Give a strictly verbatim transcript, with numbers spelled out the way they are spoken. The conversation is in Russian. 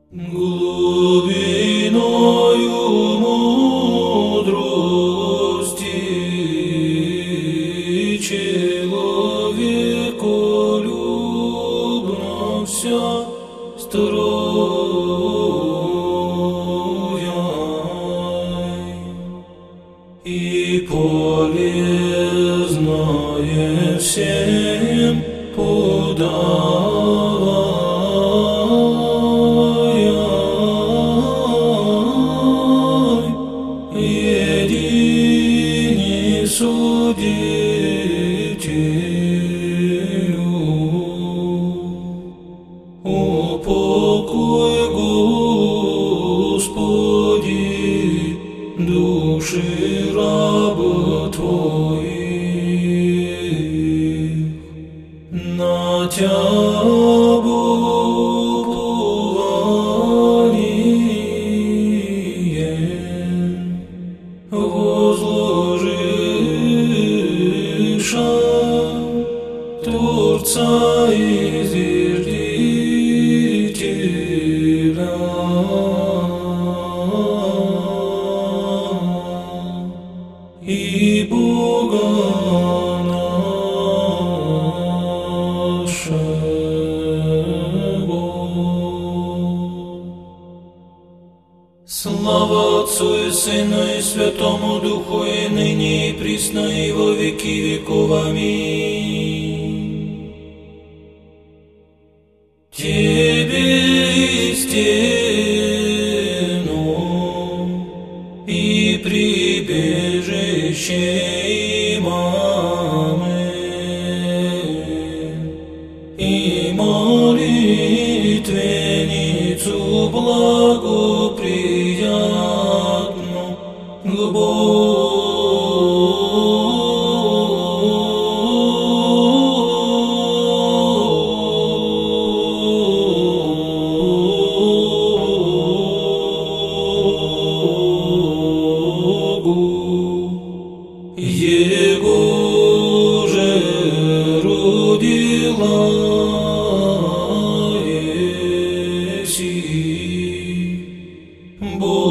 Глубиною мудрости человеколюбно вся строяй, и полезное всем подавай. Едине судителю, упокой, Господи, души раб Твоих, на Тя возложиша, Творца и Звердителя, и Бога нашего. Слава Отцу и Сыну и Святому Духу, и ныне и присно и во веки веков. Аминь. Тебе истину и прибежище имамы, и молитвенницу благоприятну к Богу. Его же родила еси, Бог.